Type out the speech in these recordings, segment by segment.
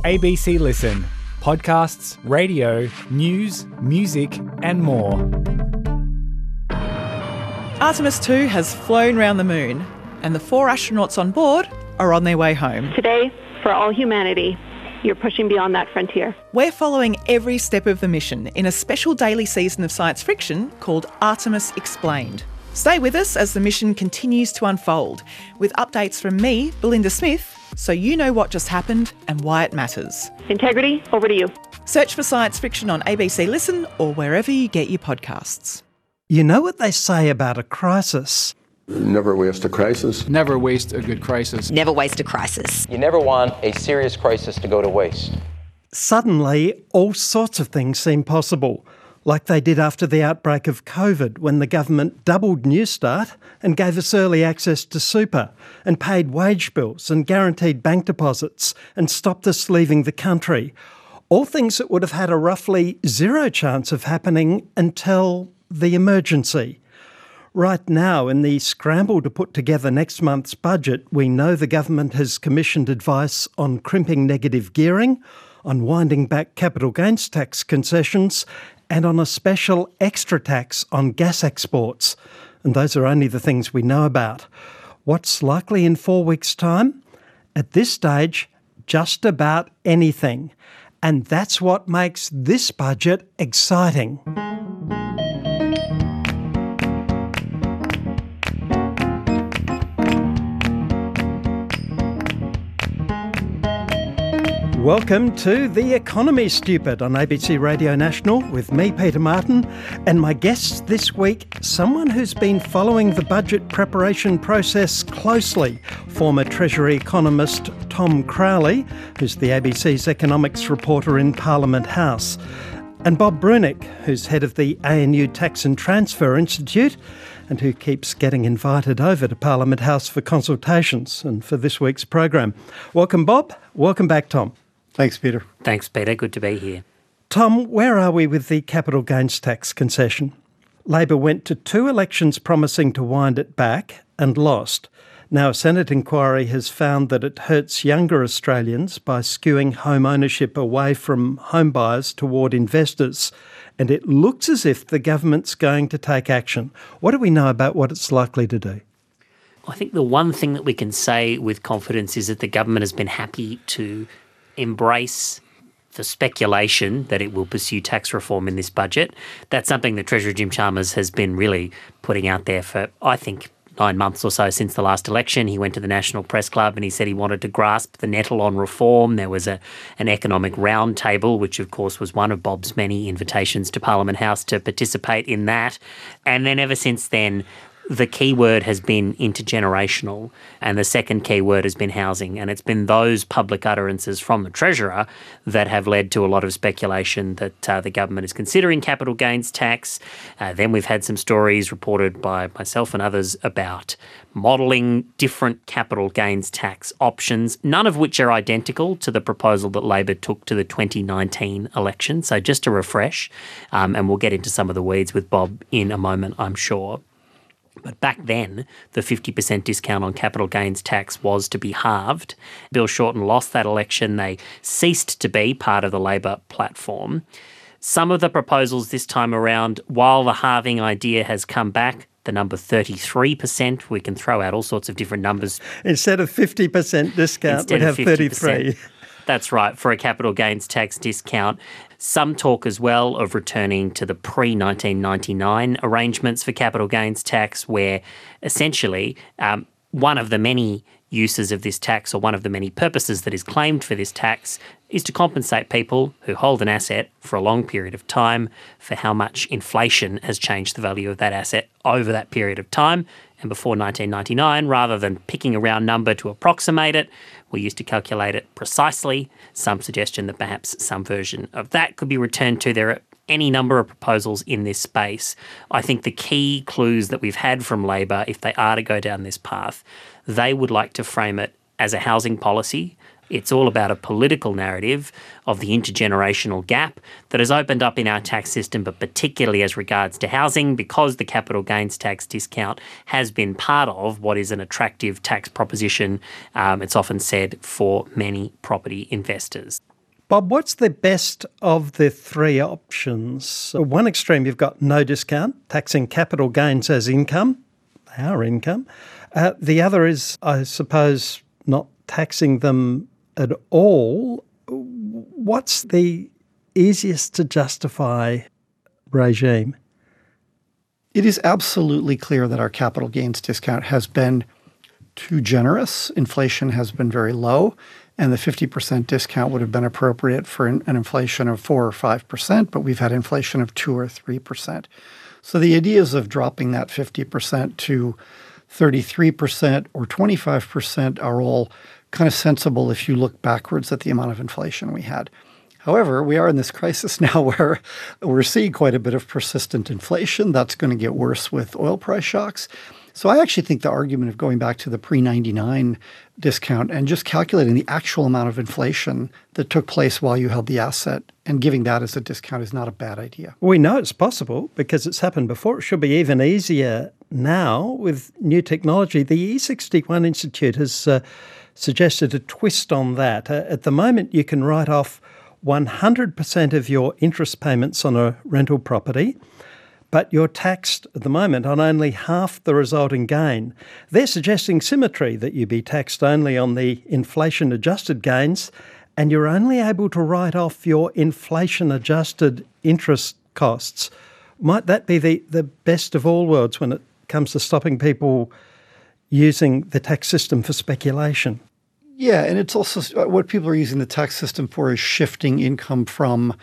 ABC Listen. Podcasts, radio, news, music and more. Artemis 2 has flown round the moon and the 4 astronauts on board are on their way home. Today, for all humanity, you're pushing beyond that frontier. We're following every step of the mission in a special daily season of science fiction called Artemis Explained. Stay with us as the mission continues to unfold, with updates from me, Belinda Smith, so you know what just happened and why it matters. Integrity, over to you. Search for science fiction on ABC Listen or wherever you get your podcasts. You know what they say about a crisis? Never waste a crisis. Never waste a good crisis. Never waste a crisis. You never want a serious crisis to go to waste. Suddenly, all sorts of things seem possible, like they did after the outbreak of COVID, when the government doubled Newstart and gave us early access to super, and paid wage bills and guaranteed bank deposits and stopped us leaving the country. All things that would have had a roughly zero chance of happening until the emergency. Right now, in the scramble to put together next month's budget, we know the government has commissioned advice on crimping negative gearing, on winding back capital gains tax concessions, and on a special extra tax on gas exports. And those are only the things we know about. What's likely in 4 weeks' time? At this stage, just about anything. And that's what makes this budget exciting. Welcome to The Economy Stupid on ABC Radio National with me, Peter Martin, and my guest this week, someone who's been following the budget preparation process closely, former Treasury economist Tom Crowley, who's the ABC's economics reporter in Parliament House, and Bob Brunick, who's head of the ANU Tax and Transfer Institute and who keeps getting invited over to Parliament House for consultations and for this week's program. Welcome, Bob. Welcome back, Tom. Thanks, Peter. Thanks, Peter. Good to be here. Tom, where are we with the capital gains tax concession? Labor went to 2 elections promising to wind it back and lost. Now a Senate inquiry has found that it hurts younger Australians by skewing home ownership away from home buyers toward investors. And it looks as if the government's going to take action. What do we know about what it's likely to do? I think the one thing that we can say with confidence is that the government has been happy to embrace the speculation that it will pursue tax reform in this budget. That's something that Treasurer Jim Chalmers has been really putting out there for, I think, 9 months or so since the last election. He went to the National Press Club and he said he wanted to grasp the nettle on reform. There was an economic roundtable, which of course was one of Bob's many invitations to Parliament House to participate in that. And then ever since then, the key word has been intergenerational and the second key word has been housing. And it's been those public utterances from the Treasurer that have led to a lot of speculation that the government is considering capital gains tax. Then we've had some stories reported by myself and others about modelling different capital gains tax options, none of which are identical to the proposal that Labor took to the 2019 election. So just to refresh, and we'll get into some of the weeds with Bob in a moment, I'm sure. But back then, the 50% discount on capital gains tax was to be halved. Bill Shorten lost that election. They ceased to be part of the Labor platform. Some of the proposals this time around, while the halving idea has come back, the number 33%, we can throw out all sorts of different numbers. Instead of 50% discount, we'd have 33%. That's right, for a capital gains tax discount. Some talk as well of returning to the pre-1999 arrangements for capital gains tax, where essentially one of the many uses of this tax, or one of the many purposes that is claimed for this tax, is to compensate people who hold an asset for a long period of time for how much inflation has changed the value of that asset over that period of time. And before 1999, rather than picking a round number to approximate it, we used to calculate it precisely. Some suggestion that perhaps some version of that could be returned to. There are any number of proposals in this space. I think the key clues that we've had from Labor, if they are to go down this path, they would like to frame it as a housing policy. It's all about a political narrative of the intergenerational gap that has opened up in our tax system, but particularly as regards to housing, because the capital gains tax discount has been part of what is an attractive tax proposition, it's often said, for many property investors. Bob, what's the best of the three options? At one extreme, you've got no discount, taxing capital gains as income, our income. The other is, I suppose, not taxing them at all. What's the easiest to justify regime? It is absolutely clear that our capital gains discount has been too generous. Inflation has been very low, and the 50% discount would have been appropriate for an inflation of 4 or 5%, but we've had inflation of 2 or 3%. So the ideas of dropping that 50% to 33% or 25% are all kind of sensible if you look backwards at the amount of inflation we had. However, we are in this crisis now where we're seeing quite a bit of persistent inflation. That's going to get worse with oil price shocks. So I actually think the argument of going back to the pre-99 discount and just calculating the actual amount of inflation that took place while you held the asset and giving that as a discount is not a bad idea. We know it's possible because it's happened before. It should be even easier now with new technology. The E61 Institute has suggested a twist on that. At the moment, you can write off 100% of your interest payments on a rental property, but you're taxed at the moment on only half the resulting gain. They're suggesting symmetry, that you be taxed only on the inflation-adjusted gains, and you're only able to write off your inflation-adjusted interest costs. Might that be the best of all worlds when it comes to stopping people using the tax system for speculation? Yeah, and it's also what people are using the tax system for is shifting income from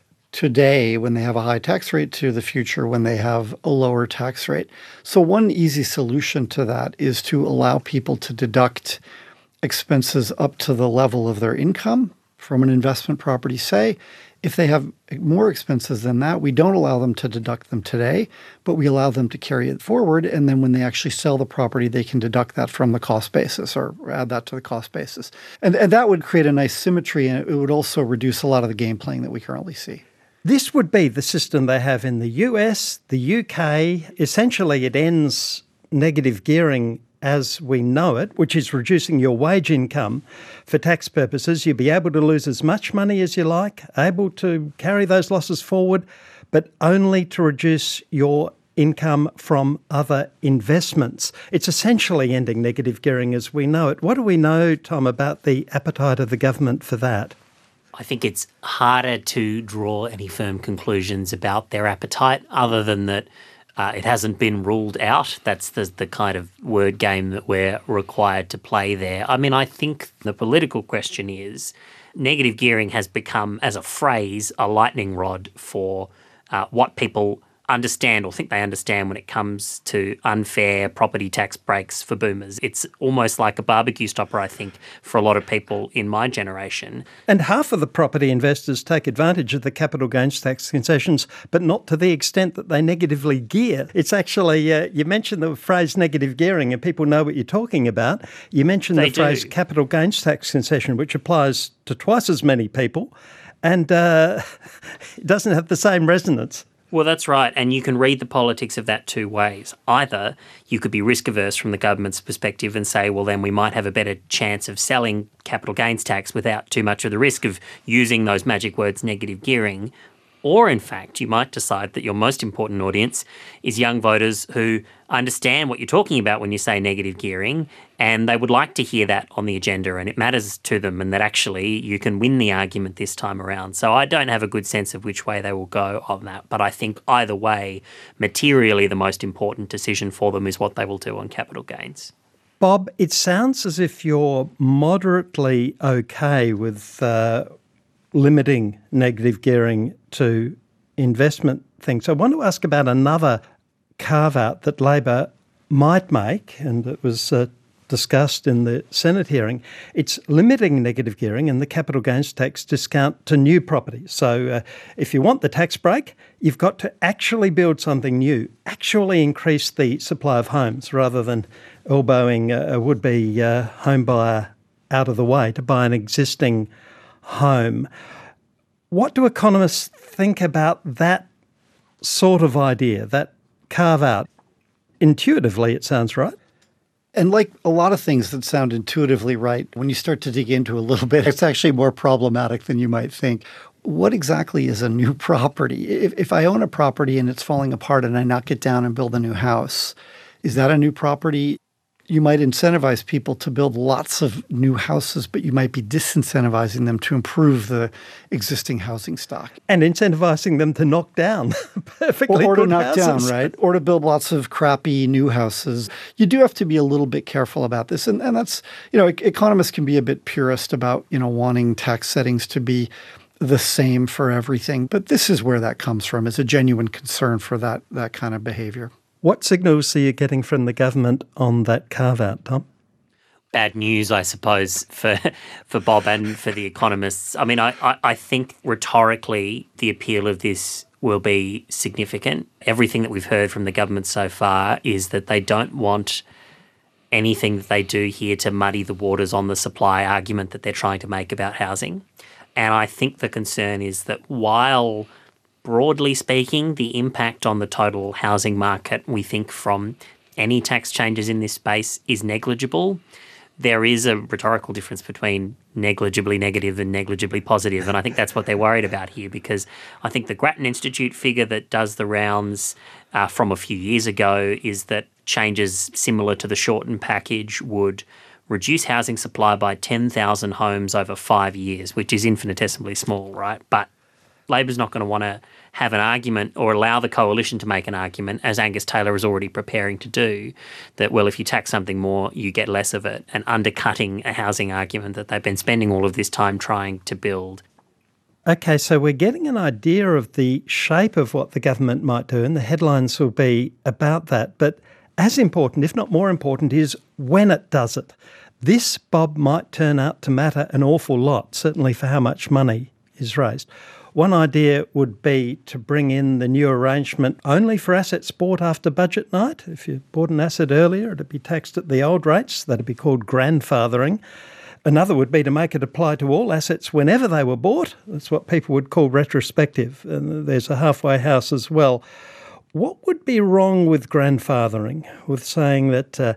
today when they have a high tax rate to the future when they have a lower tax rate. So one easy solution to that is to allow people to deduct expenses up to the level of their income from an investment property. Say, if they have more expenses than that, we don't allow them to deduct them today, but we allow them to carry it forward. And then when they actually sell the property, they can deduct that from the cost basis or add that to the cost basis. And that would create a nice symmetry, and it would also reduce a lot of the game playing that we currently see. This would be the system they have in the US, the UK. Essentially, it ends negative gearing as we know it, which is reducing your wage income for tax purposes. You'll be able to lose as much money as you like, able to carry those losses forward, but only to reduce your income from other investments. It's essentially ending negative gearing as we know it. What do we know, Tom, about the appetite of the government for that? I think it's harder to draw any firm conclusions about their appetite other than that it hasn't been ruled out. That's the kind of word game that we're required to play there. I mean, I think the political question is negative gearing has become, as a phrase, a lightning rod for what people understand or think they understand when it comes to unfair property tax breaks for boomers. It's almost like a barbecue stopper, I think, for a lot of people in my generation. And half of the property investors take advantage of the capital gains tax concessions, but not to the extent that they negatively gear. It's actually, you mentioned the phrase negative gearing and people know what you're talking about. You mentioned the phrase capital gains tax concession, which applies to twice as many people and it doesn't have the same resonance. Well, that's right. And you can read the politics of that two ways. Either you could be risk averse from the government's perspective and say, well, then we might have a better chance of selling capital gains tax without too much of the risk of using those magic words negative gearing. Or, in fact, you might decide that your most important audience is young voters who understand what you're talking about when you say negative gearing, and they would like to hear that on the agenda and it matters to them and that actually you can win the argument this time around. So I don't have a good sense of which way they will go on that, but I think either way, materially the most important decision for them is what they will do on capital gains. Bob, it sounds as if you're moderately okay with limiting negative gearing to investment things. I want to ask about another carve-out that Labor might make, and it was discussed in the Senate hearing. It's limiting negative gearing and the capital gains tax discount to new properties. So if you want the tax break, you've got to actually build something new, actually increase the supply of homes rather than elbowing a would-be home buyer out of the way to buy an existing home. What do economists think about that sort of idea, that carve-out? Intuitively, it sounds right. And like a lot of things that sound intuitively right, when you start to dig into a little bit, it's actually more problematic than you might think. What exactly is a new property? If I own a property and it's falling apart and I knock it down and build a new house, is that a new property? You might incentivize people to build lots of new houses, but you might be disincentivizing them to improve the existing housing stock. And incentivizing them to knock down perfectly or good to knock houses. down, right? Or to build lots of crappy new houses. You do have to be a little bit careful about this. And that's, economists can be a bit purist about, wanting tax settings to be the same for everything. But this is where that comes from, is a genuine concern for that kind of behavior. What signals are you getting from the government on that carve-out, Tom? Bad news, I suppose, for Bob and for the economists. I mean, I think rhetorically the appeal of this will be significant. Everything that we've heard from the government so far is that they don't want anything that they do here to muddy the waters on the supply argument that they're trying to make about housing. And I think the concern is that while broadly speaking, the impact on the total housing market, we think, from any tax changes in this space is negligible. There is a rhetorical difference between negligibly negative and negligibly positive, and I think that's what they're worried about here, because I think the Grattan Institute figure that does the rounds from a few years ago is that changes similar to the Shorten package would reduce housing supply by 10,000 homes over 5 years, which is infinitesimally small, right? But Labor's not going to want to have an argument or allow the coalition to make an argument, as Angus Taylor is already preparing to do, that, well, if you tax something more, you get less of it, and undercutting a housing argument that they've been spending all of this time trying to build. Okay, so we're getting an idea of the shape of what the government might do, and the headlines will be about that. But as important, if not more important, is when it does it. This, Bob, might turn out to matter an awful lot, certainly for how much money is raised. One idea would be to bring in the new arrangement only for assets bought after budget night. If you bought an asset earlier, it'd be taxed at the old rates. That'd be called grandfathering. Another would be to make it apply to all assets whenever they were bought. That's what people would call retrospective. And there's a halfway house as well. What would be wrong with grandfathering, with saying that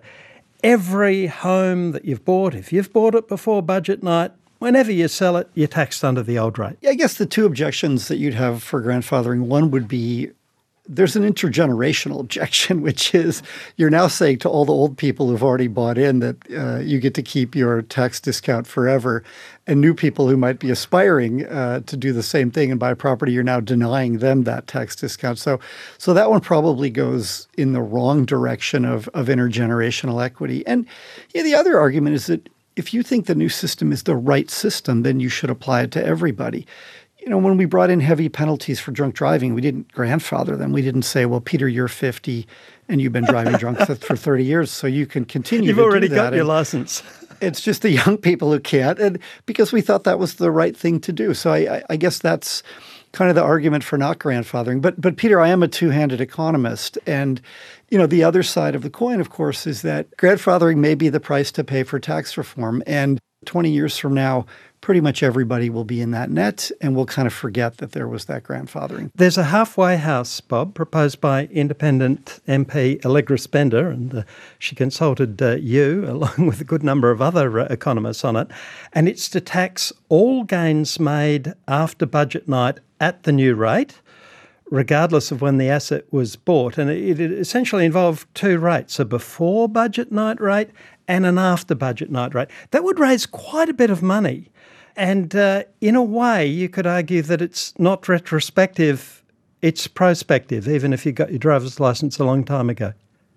every home that you've bought, if you've bought it before budget night, whenever you sell it, you're taxed under the old rate? Yeah, I guess the two objections that you'd have for grandfathering, one would be there's an intergenerational objection, which is you're now saying to all the old people who've already bought in that you get to keep your tax discount forever, and new people who might be aspiring to do the same thing and buy property, you're now denying them that tax discount. So that one probably goes in the wrong direction of intergenerational equity. And the other argument is that if you think the new system is the right system, then you should apply it to everybody. When we brought in heavy penalties for drunk driving, we didn't grandfather them. We didn't say, well, Peter, you're 50 and you've been driving drunk for 30 years, so you can continue to do that. You've already got your license. It's just the young people who can't, and because we thought that was the right thing to do. So I guess that's kind of the argument for not grandfathering. But Peter, I am a two-handed economist, and the other side of the coin, of course, is that grandfathering may be the price to pay for tax reform. And 20 years from now, pretty much everybody will be in that net, and we'll kind of forget that there was that grandfathering. There's a halfway house, Bob, proposed by independent MP Allegra Spender, and she consulted you along with a good number of other economists on it. And it's to tax all gains made after budget night at the new rate, regardless of when the asset was bought. And it essentially involved two rates, a before budget night rate and an after budget night rate. That would raise quite a bit of money. And in a way, you could argue that it's not retrospective, it's prospective, even if you got your driver's license a long time ago.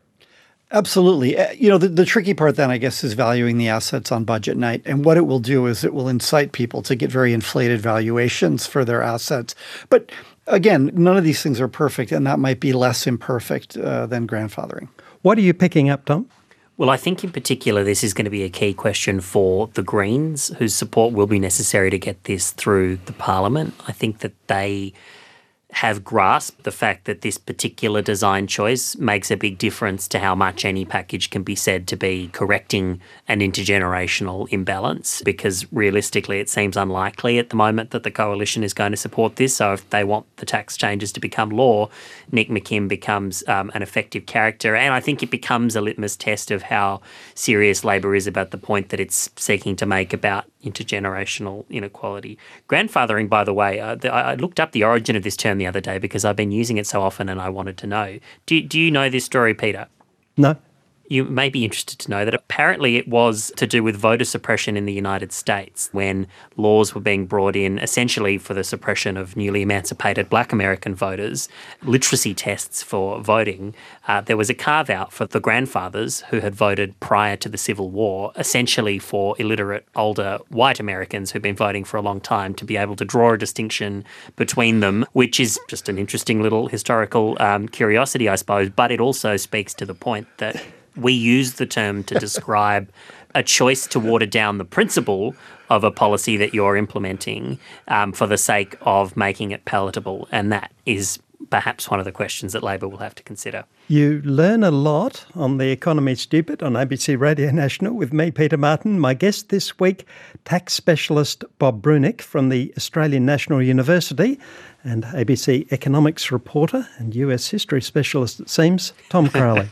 Absolutely. The tricky part then, I guess, is valuing the assets on budget night. And what it will do is it will incite people to get very inflated valuations for their assets. But again, none of these things are perfect, and that might be less imperfect than grandfathering. What are you picking up, Tom? Well, I think in particular this is going to be a key question for the Greens, whose support will be necessary to get this through the Parliament. I think that they have grasped the fact that this particular design choice makes a big difference to how much any package can be said to be correcting an intergenerational imbalance, because realistically it seems unlikely at the moment that the coalition is going to support this. So if they want the tax changes to become law, Nick McKim becomes an effective character, and I think it becomes a litmus test of how serious Labor is about the point that it's seeking to make about intergenerational inequality. Grandfathering, by the way, I looked up the origin of this term the other day because I've been using it so often and I wanted to know. Do you know this story, Peter? No. You may be interested to know that apparently it was to do with voter suppression in the United States when laws were being brought in essentially for the suppression of newly emancipated Black American voters, literacy tests for voting. There was a carve-out for the grandfathers who had voted prior to the Civil War, essentially for illiterate older white Americans who'd been voting for a long time, to be able to draw a distinction between them, which is just an interesting little historical curiosity, I suppose, but it also speaks to the point that we use the term to describe a choice to water down the principle of a policy that you're implementing for the sake of making it palatable. And that is perhaps one of the questions that Labor will have to consider. You learn a lot on The Economy Stupid on ABC Radio National with me, Peter Martin. My guest this week, tax specialist Bob Brunick from the Australian National University, and ABC economics reporter and US history specialist, it seems, Tom Crowley.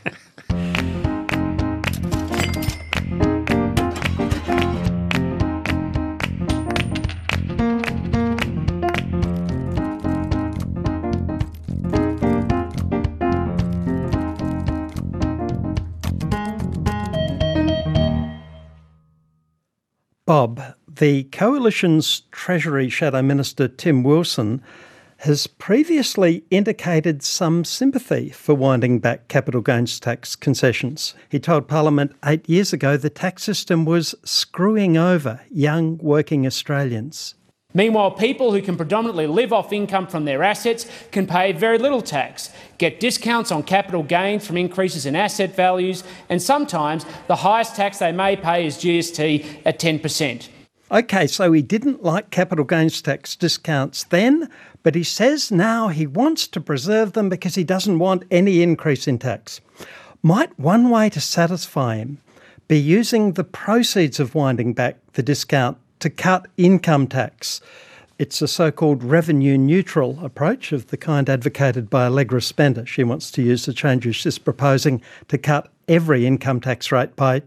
Bob, the Coalition's Treasury Shadow Minister Tim Wilson has previously indicated some sympathy for winding back capital gains tax concessions. He told Parliament 8 years ago the tax system was screwing over young working Australians. Meanwhile, people who can predominantly live off income from their assets can pay very little tax, get discounts on capital gains from increases in asset values, and sometimes the highest tax they may pay is GST at 10%. OK, so he didn't like capital gains tax discounts then, but he says now he wants to preserve them because he doesn't want any increase in tax. Might one way to satisfy him be using the proceeds of winding back the discount to cut income tax? It's a so-called revenue-neutral approach of the kind advocated by Allegra Spender. She wants to use the changes she's proposing to cut every income tax rate by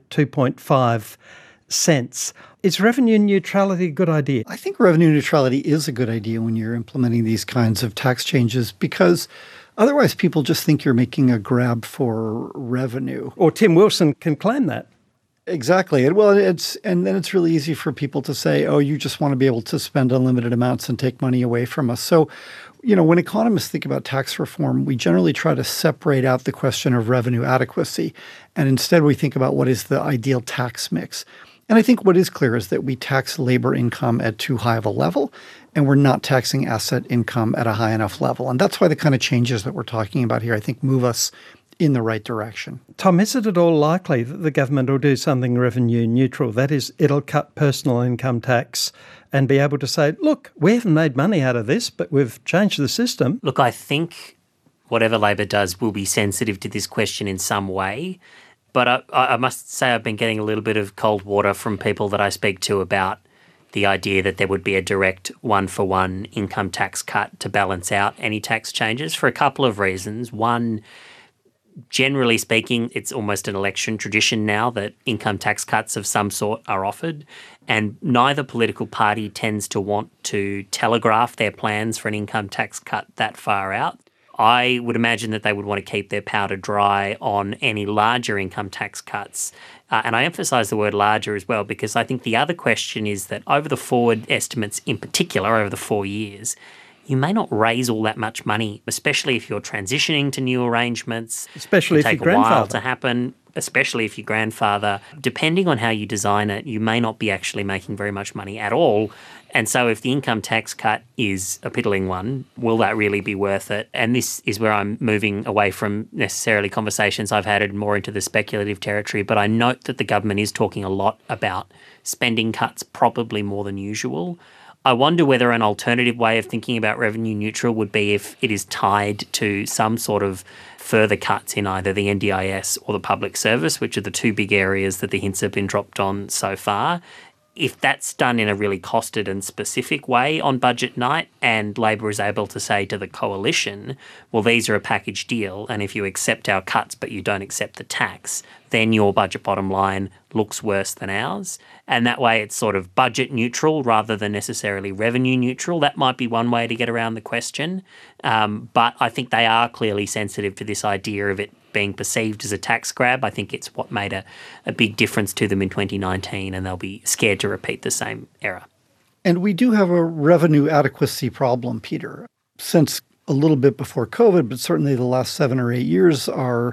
2.5 cents. Is revenue neutrality a good idea? I think revenue neutrality is a good idea when you're implementing these kinds of tax changes, because otherwise people just think you're making a grab for revenue. Or Tim Wilson can claim that. Exactly. Well, and then it's really easy for people to say, oh, you just want to be able to spend unlimited amounts and take money away from us. So, when economists think about tax reform, we generally try to separate out the question of revenue adequacy. And instead we think about what is the ideal tax mix. And I think what is clear is that we tax labor income at too high of a level, and we're not taxing asset income at a high enough level. And that's why the kind of changes that we're talking about here, I think, move us in the right direction. Tom, is it at all likely that the government will do something revenue neutral? That is, it'll cut personal income tax and be able to say, look, we haven't made money out of this, but we've changed the system. Look, I think whatever Labor does will be sensitive to this question in some way. But I must say I've been getting a little bit of cold water from people that I speak to about the idea that there would be a direct one-for-one income tax cut to balance out any tax changes for a couple of reasons. One, generally speaking, it's almost an election tradition now that income tax cuts of some sort are offered, and neither political party tends to want to telegraph their plans for an income tax cut that far out. I would imagine that they would want to keep their powder dry on any larger income tax cuts. And I emphasise the word larger as well, because I think the other question is that over the forward estimates in particular, over the 4 years, you may not raise all that much money, especially if you're transitioning to new arrangements. Especially if your grandfather. It take a while to happen, especially if your grandfather. Depending on how you design it, you may not be actually making very much money at all. And so if the income tax cut is a piddling one, will that really be worth it? And this is where I'm moving away from necessarily conversations I've had and more into the speculative territory. But I note that the government is talking a lot about spending cuts, probably more than usual. I wonder whether an alternative way of thinking about revenue neutral would be if it is tied to some sort of further cuts in either the NDIS or the public service, which are the two big areas that the hints have been dropped on so far. If that's done in a really costed and specific way on budget night and Labor is able to say to the coalition, well, these are a package deal, and if you accept our cuts but you don't accept the tax, then your budget bottom line looks worse than ours. And that way it's sort of budget neutral rather than necessarily revenue neutral. That might be one way to get around the question. But I think they are clearly sensitive to this idea of it being perceived as a tax grab. I think it's what made a big difference to them in 2019, and they'll be scared to repeat the same error. And we do have a revenue adequacy problem, Peter. Since a little bit before COVID, but certainly the last 7 or 8 years, our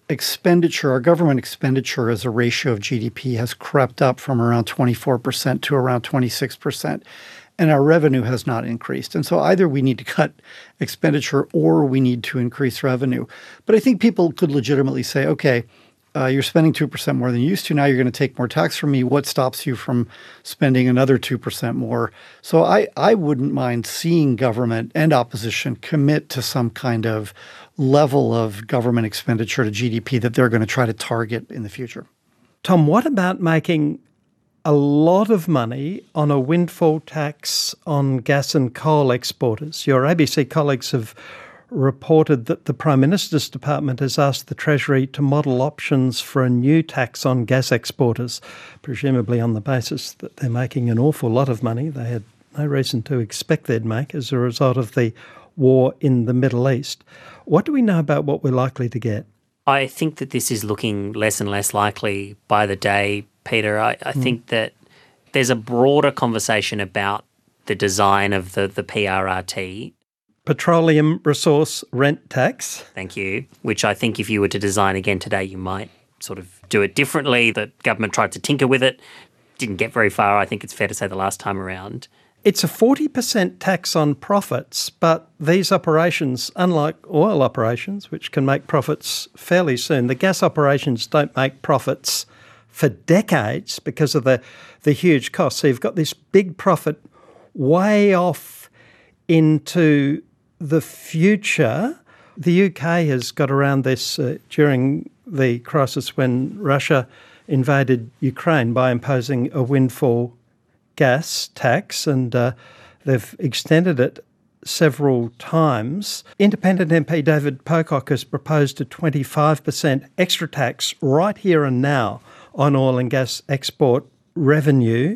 government expenditure as a ratio of GDP has crept up from around 24% to around 26%. And our revenue has not increased. And so either we need to cut expenditure or we need to increase revenue. But I think people could legitimately say, okay, you're spending 2% more than you used to. Now you're going to take more tax from me. What stops you from spending another 2% more? So I wouldn't mind seeing government and opposition commit to some kind of level of government expenditure to GDP that they're going to try to target in the future. Tom, what about making a lot of money on a windfall tax on gas and coal exporters? Your ABC colleagues have reported that the Prime Minister's Department has asked the Treasury to model options for a new tax on gas exporters, presumably on the basis that they're making an awful lot of money they had no reason to expect they'd make as a result of the war in the Middle East. What do we know about what we're likely to get? I think that this is looking less and less likely by the day, Peter. I think that there's a broader conversation about the design of the PRRT. Petroleum Resource Rent Tax. Thank you. Which I think if you were to design again today, you might sort of do it differently. The government tried to tinker with it, didn't get very far, I think it's fair to say, the last time around. It's a 40% tax on profits, but these operations, unlike oil operations, which can make profits fairly soon, the gas operations don't make profits for decades because of the huge costs. So you've got this big profit way off into the future. The UK has got around this during the crisis when Russia invaded Ukraine by imposing a windfall gas tax, and they've extended it several times. Independent MP David Pocock has proposed a 25% extra tax right here and now on oil and gas export revenue.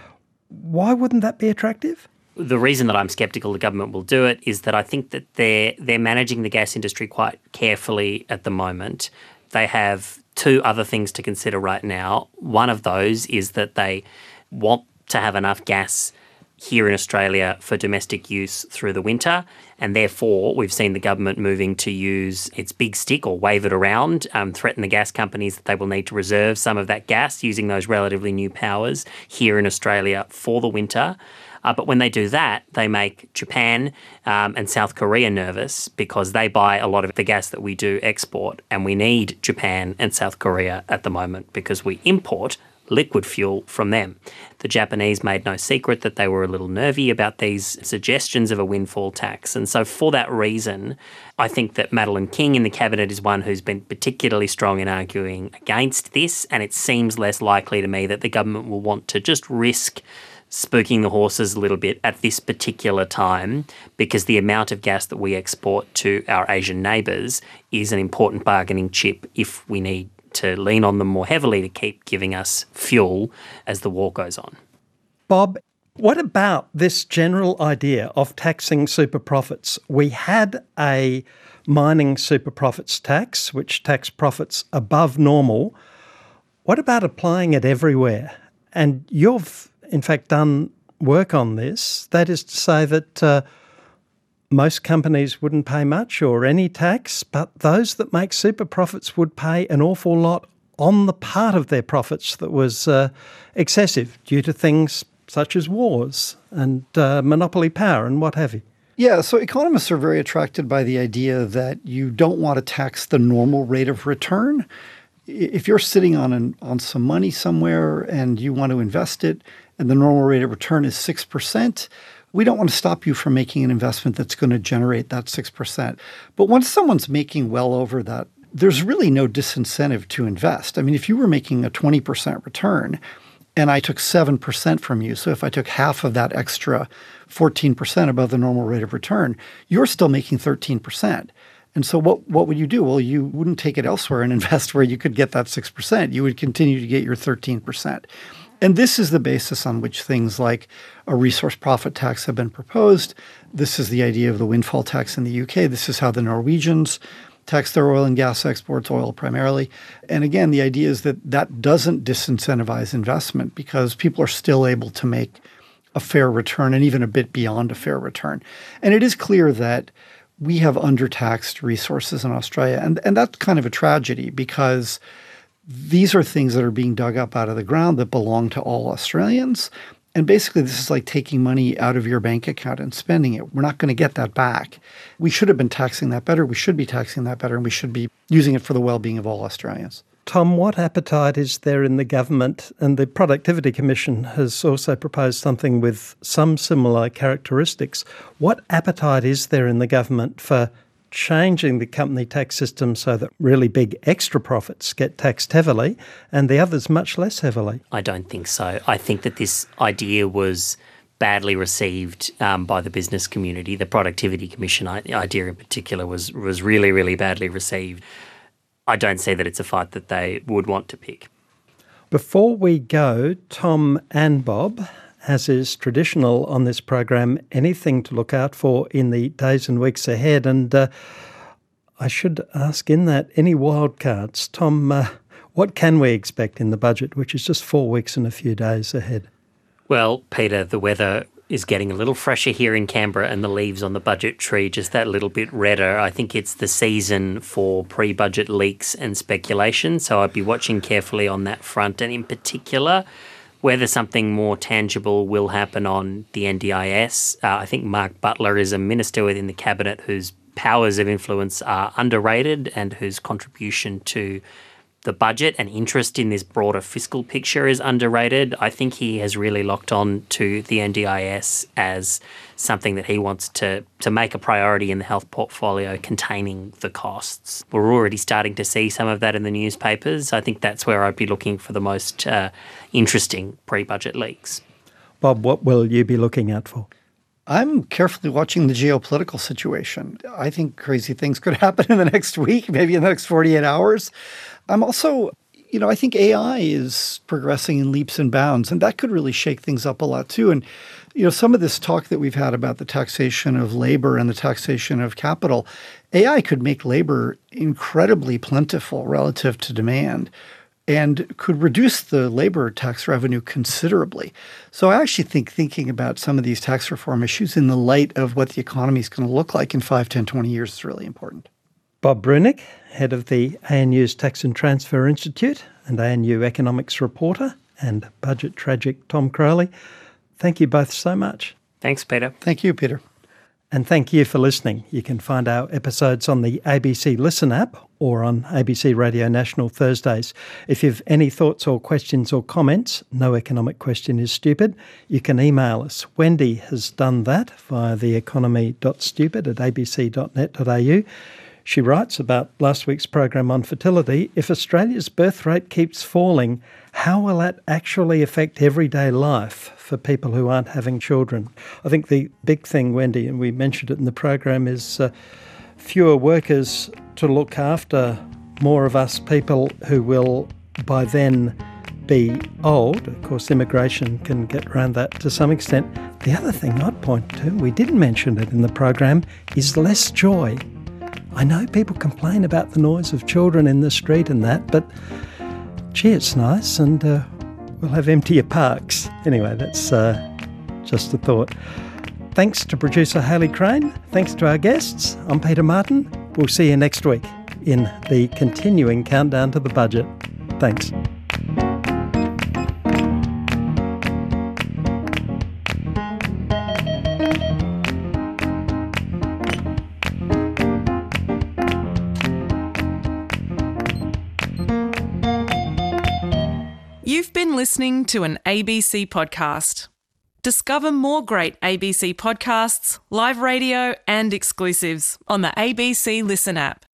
Why wouldn't that be attractive? The reason that I'm sceptical the government will do it is that I think that they're managing the gas industry quite carefully at the moment. They have two other things to consider right now. One of those is that they want to have enough gas here in Australia for domestic use through the winter, and therefore we've seen the government moving to use its big stick or wave it around, threaten the gas companies that they will need to reserve some of that gas using those relatively new powers here in Australia for the winter. But when they do that, they make Japan and South Korea nervous because they buy a lot of the gas that we do export, and we need Japan and South Korea at the moment because we import liquid fuel from them. The Japanese made no secret that they were a little nervy about these suggestions of a windfall tax. And so for that reason, I think that Madeleine King in the Cabinet is one who's been particularly strong in arguing against this, and it seems less likely to me that the government will want to just risk spooking the horses a little bit at this particular time, because the amount of gas that we export to our Asian neighbours is an important bargaining chip if we need to lean on them more heavily to keep giving us fuel as the war goes on. Bob, what about this general idea of taxing super profits? We had a mining super profits tax, which taxed profits above normal. What about applying it everywhere? And you've, in fact, done work on this. That is to say that most companies wouldn't pay much or any tax, but those that make super profits would pay an awful lot on the part of their profits that was excessive due to things such as wars and monopoly power and what have you. Yeah, so economists are very attracted by the idea that you don't want to tax the normal rate of return. If you're sitting on some money somewhere and you want to invest it and the normal rate of return is 6%, we don't want to stop you from making an investment that's going to generate that 6%. But once someone's making well over that, there's really no disincentive to invest. I mean, if you were making a 20% return and I took 7% from you, so if I took half of that extra 14% above the normal rate of return, you're still making 13%. And so what would you do? Well, you wouldn't take it elsewhere and invest where you could get that 6%. You would continue to get your 13%. And this is the basis on which things like a resource profit tax have been proposed. This is the idea of the windfall tax in the UK. This is how the Norwegians tax their oil and gas exports, oil primarily. And again, the idea is that that doesn't disincentivize investment because people are still able to make a fair return and even a bit beyond a fair return. And it is clear that we have undertaxed resources in Australia. And that's kind of a tragedy because these are things that are being dug up out of the ground that belong to all Australians. And basically, this is like taking money out of your bank account and spending it. We're not going to get that back. We should have been taxing that better. We should be taxing that better. And we should be using it for the well-being of all Australians. Tom, what appetite is there in the government? And the Productivity Commission has also proposed something with some similar characteristics. What appetite is there in the government for changing the company tax system so that really big extra profits get taxed heavily and the others much less heavily? I don't think so. I think that this idea was badly received by the business community. The Productivity Commission idea in particular was really, really badly received. I don't see that it's a fight that they would want to pick. Before we go, Tom and Bob, as is traditional on this program, anything to look out for in the days and weeks ahead? And I should ask in that, any wildcards? Tom, what can we expect in the budget, which is just 4 weeks and a few days ahead? Well, Peter, the weather is getting a little fresher here in Canberra and the leaves on the budget tree just that little bit redder. I think it's the season for pre-budget leaks and speculation, so I'd be watching carefully on that front, and in particular whether something more tangible will happen on the NDIS. I think Mark Butler is a minister within the cabinet whose powers of influence are underrated and whose contribution to the budget and interest in this broader fiscal picture is underrated. I think he has really locked on to the NDIS as something that he wants to make a priority in the health portfolio, containing the costs. We're already starting to see some of that in the newspapers. I think that's where I'd be looking for the most interesting pre-budget leaks. Bob, what will you be looking out for? I'm carefully watching the geopolitical situation. I think crazy things could happen in the next week, maybe in the next 48 hours. I'm also, I think AI is progressing in leaps and bounds, and that could really shake things up a lot too. And, some of this talk that we've had about the taxation of labor and the taxation of capital, AI could make labor incredibly plentiful relative to demand and could reduce the labor tax revenue considerably. So I actually think thinking about some of these tax reform issues in the light of what the economy is going to look like in 5, 10, 20 years is really important. Bob Brunick, head of the ANU's Tax and Transfer Institute and ANU economics reporter, and budget tragic Tom Crowley. Thank you both so much. Thanks, Peter. Thank you, Peter. And thank you for listening. You can find our episodes on the ABC Listen app or on ABC Radio National Thursdays. If you've any thoughts or questions or comments, no economic question is stupid, you can email us. Wendy has done that via theeconomy.stupid@abc.net.au. She writes about last week's program on fertility. If Australia's birth rate keeps falling, how will that actually affect everyday life for people who aren't having children? I think the big thing, Wendy, and we mentioned it in the program, is fewer workers to look after more of us people who will by then be old. Of course, immigration can get around that to some extent. The other thing I'd point to, we didn't mention it in the program, is less joy. I know people complain about the noise of children in the street and that, but gee, it's nice, and we'll have emptier parks. Anyway, that's just a thought. Thanks to producer Hayley Crane. Thanks to our guests. I'm Peter Martin. We'll see you next week in the continuing countdown to the budget. Thanks. You've been been listening to an ABC podcast. Discover more great ABC podcasts, live radio and exclusives on the ABC Listen app.